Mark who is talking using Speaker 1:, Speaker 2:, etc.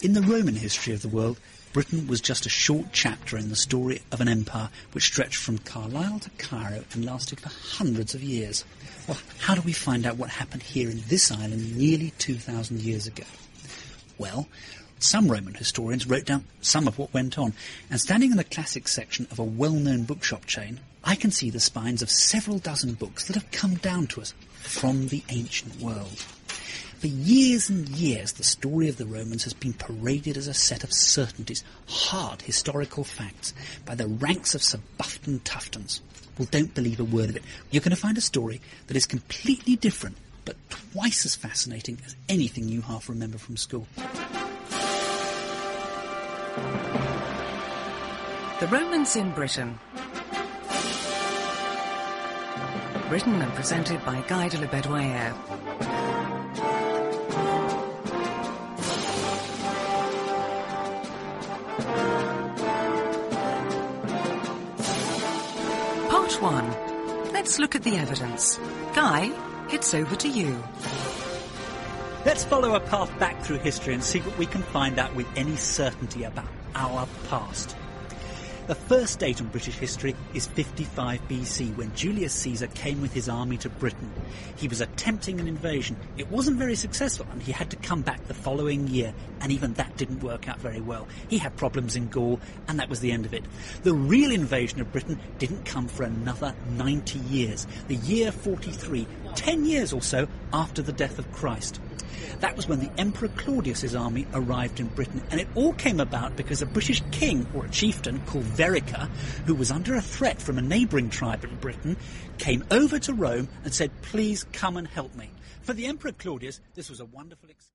Speaker 1: In the Roman history of the world, Britain was just a short chapter in the story of an empire which stretched from Carlisle to Cairo and lasted for hundreds of years. Well, how do we find out what happened here in this island nearly 2,000 years ago? Well, some Roman historians wrote down some of what went on, and standing in the classics section of a well-known bookshop chain, I can see the spines of several dozen books that have come down to us from the ancient world. For years and years, the story of the Romans has been paraded as a set of certainties, hard historical facts, by the ranks of Sir Bufton Tuftons. Well, don't believe a word of it. You're going to find a story that is completely different, but twice as fascinating as anything you half remember from school.
Speaker 2: The Romans in Britain. Written and presented by Guy de la Bedouere. Part 1. Let's look at the evidence. Guy, it's over to you.
Speaker 1: Let's follow a path back through history and see what we can find out with any certainty about our past. The first date on British history is 55 BC, when Julius Caesar came with his army to Britain. He was attempting an invasion. It wasn't very successful, and he had to come back the following year, and even that didn't work out very well. He had problems in Gaul, and that was the end of it. The real invasion of Britain didn't come for another 90 years, the year 43, 10 years or so after the death of Christ. That was when the Emperor Claudius's army arrived in Britain, and it all came about because a British king, or a chieftain, called Verica, who was under a threat from a neighbouring tribe in Britain, came over to Rome and said, "Please come and help me." For the Emperor Claudius, this was a wonderful experience.